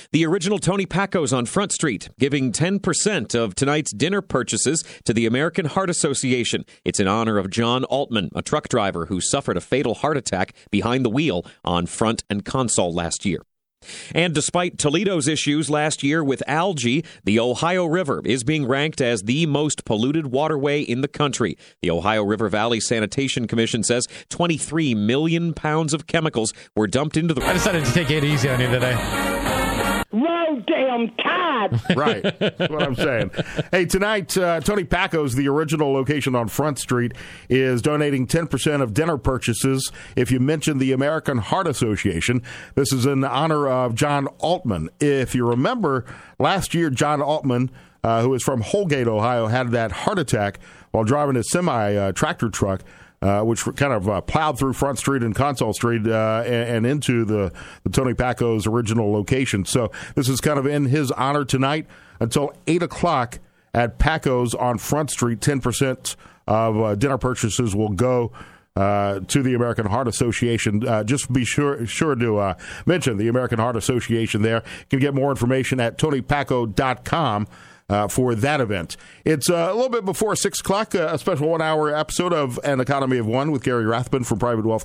The original Tony Pacos on Front Street, giving 10% of tonight's dinner purchases to the American Heart Association. It's in honor of John Altman, a truck driver who suffered a fatal heart attack behind the wheel on Front and Console last year. And despite Toledo's issues last year with algae, the Ohio River is being ranked as the most polluted waterway in the country. The Ohio River Valley Sanitation Commission says 23 million pounds of chemicals were dumped into the... I decided to take it easy on you today. Roll damn tide! Right. That's what I'm saying. Hey, tonight, Tony Pacos, the original location on Front Street, is donating 10% of dinner purchases if you mention the American Heart Association. This is in honor of John Altman. If you remember, last year, John Altman, who is from Holgate, Ohio, had that heart attack while driving a semi-tractor truck, which kind of plowed through Front Street and Console Street and into the Tony Pacos original location. So this is kind of in his honor tonight until 8 o'clock at Pacos on Front Street. 10% of dinner purchases will go to the American Heart Association. Just be sure to mention the American Heart Association there. You can get more information at TonyPaco.com. For that event. It's a little bit before 6 o'clock, a special 1-hour episode of An Economy of One with Gary Rathbun from Private Wealth